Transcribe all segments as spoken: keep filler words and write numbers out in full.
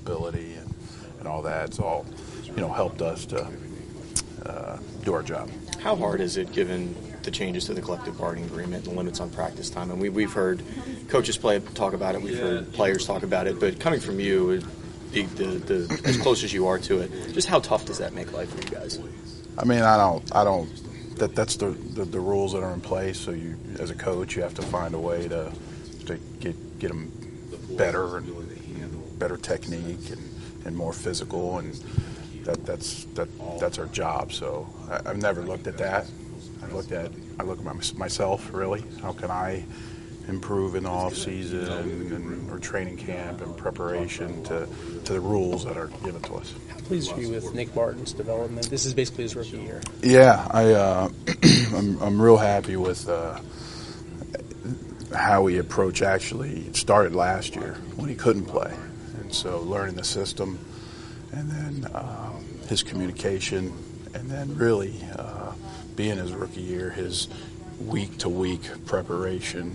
mobility and, and all that. It's all, you know, helped us to uh, do our job. How hard is it, given the changes to the collective bargaining agreement and the limits on practice time? And we, we've heard coaches play talk about it, we've heard players talk about it, but coming from you, the, the, the, as close as you are to it, just how tough does that make life for you guys? I mean, I don't, I don't. That that's the, the the rules that are in place. So you, as a coach, you have to find a way to to get get them better and better technique and, and more physical, and that that's that that's our job. So I, I've never looked at that. I looked at I look at my, myself really. How can I improve in the off season and, and or training camp and preparation to to the rules that are given to us. How pleased are you with Nick Martin's development? This is basically his rookie year. Yeah, I uh, I'm I'm real happy with uh, how he approached. Actually, it started last year when he couldn't play, and so learning the system, and then um, his communication, and then really uh, being his rookie year, his week to week preparation.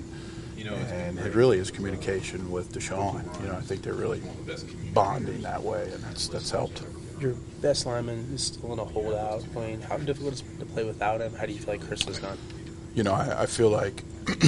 And it really is communication with Deshaun. You know, I think they're really bonding that way, and that's that's helped. Your best lineman is still in a holdout. I mean, how difficult is it to play without him? How do you feel like Chris has done? You know, I, I feel like,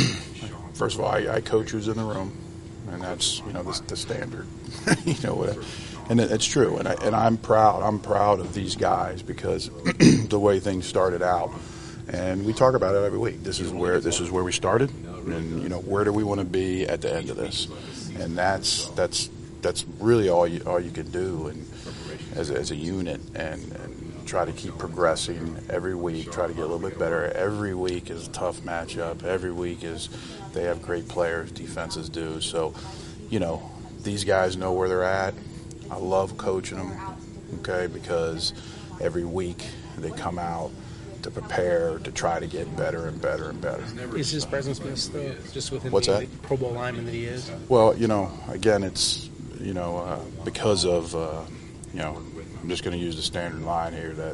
first of all, I, I coach who's in the room, and that's, you know, the, the standard. you know, whatever. And it, it's true, and, I, and I'm proud. I'm proud of these guys because the way things started out. And we talk about it every week. This is where this is where we started, and you know, where do we want to be at the end of this? And that's that's that's really all you all you can do, and as a, as a unit, and, and try to keep progressing every week. Try to get a little bit better. Every week is a tough matchup. Every week is they have great players. Defenses do. So, you know, these guys know where they're at. I love coaching them, okay, because every week they come out to prepare, to try to get better and better and better. Is his presence missed, though, just with him What's being that? the Pro Bowl lineman that he is? Well, you know, again, it's, you know, uh, because of, uh, you know, I'm just going to use the standard line here that,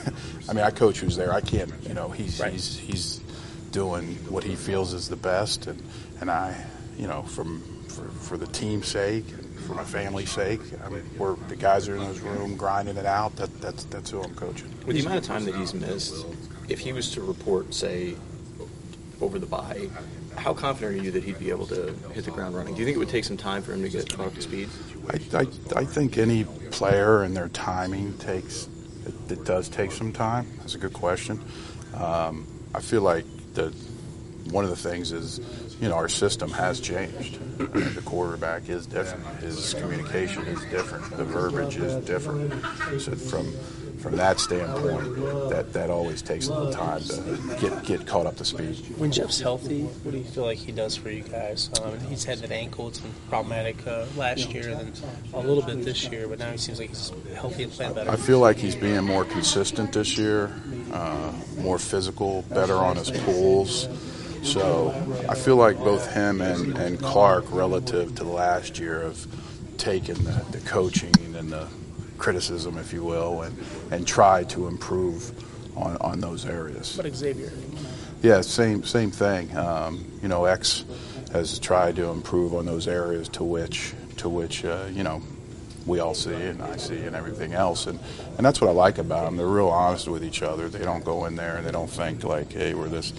I mean, I coach who's there. I can't, you know, he's right. he's he's doing what he feels is the best, and, and I, you know, from for, for the team's sake, for my family's sake, I mean, we're the guys are in this room grinding it out. That that's that's who I'm coaching. With the amount of time that he's missed, if he was to report, say, over the bye, how confident are you that he'd be able to hit the ground running? Do you think it would take some time for him to get caught up to speed? I, I, I think any player and their timing takes it, it does take some time. That's a good question. Um, I feel like the one of the things is, you know, our system has changed. I mean, the quarterback is different. His communication is different. The verbiage is different. So from from that standpoint, that, that always takes a little time to get get caught up to speed. When Jeff's healthy, what do you feel like he does for you guys? Um, he's had an ankle. It's been problematic uh, last year and then a little bit this year, but now he seems like he's healthy and playing better. I feel like he's being more consistent this year, uh, more physical, better on his pulls. So I feel like both him and, and Clark, relative to last year, have taken the, the coaching and the criticism, if you will, and, and tried to improve on, on those areas. What about Xavier? Yeah, same same thing. Um, you know, X has tried to improve on those areas to which to which uh, you know, we all see and I see and everything else, and and that's what I like about them. They're real honest with each other. They don't go in there and they don't think like, hey, we're this.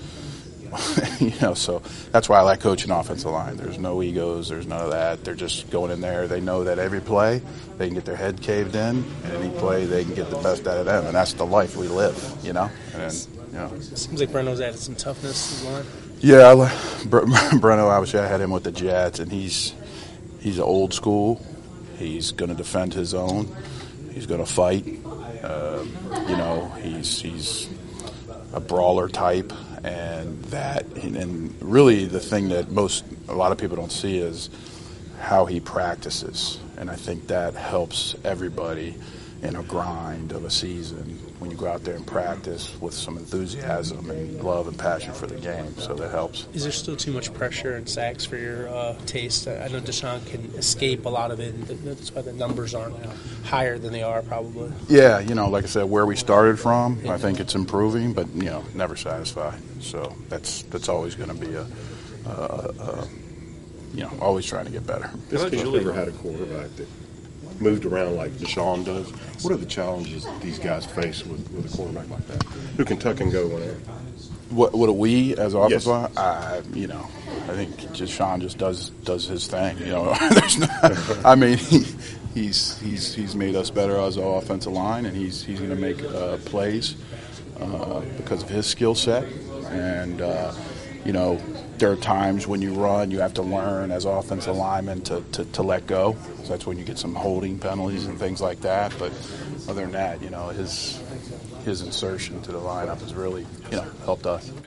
you know, so that's why I like coaching offensive line. There's no egos. There's none of that. They're just going in there. They know that every play they can get their head caved in, and any play they can get the best out of them, and that's the life we live. You know, and you know. It seems like Breno's added some toughness in the line. Yeah, I like Breno. Obviously, I had him with the Jets, and he's he's old school. He's going to defend his own. He's going to fight. Uh, you know, he's he's a brawler type. And that, and really the thing that most, a lot of people don't see is how he practices. And I think that helps everybody in a grind of a season when you go out there and practice with some enthusiasm and love and passion for the game. So that helps. Is there still too much pressure and sacks for your uh, taste? I know Deshaun can escape a lot of it, and that's why the numbers aren't higher than they are probably. Yeah, you know, like I said, where we started from, I think it's improving, but, you know, never satisfied. So that's that's always going to be a, a, a, you know, always trying to get better. This Julie ever had a quarterback that moved around like Deshaun does. What are the challenges that these guys face with, with a quarterback like that, who can tuck and go whenever? What what do we as offensive Yes. line? I, you know, I think just Sean just does does his thing. You know, there's no, I mean, he, he's he's he's made us better as an offensive line, and he's he's going to make uh, plays uh, because of his skill set. And uh, you know, there are times when you run, you have to learn as offensive linemen to, to, to let go. So that's when you get some holding penalties and things like that. But other than that, you know, his his insertion to the lineup has really, you know, helped us.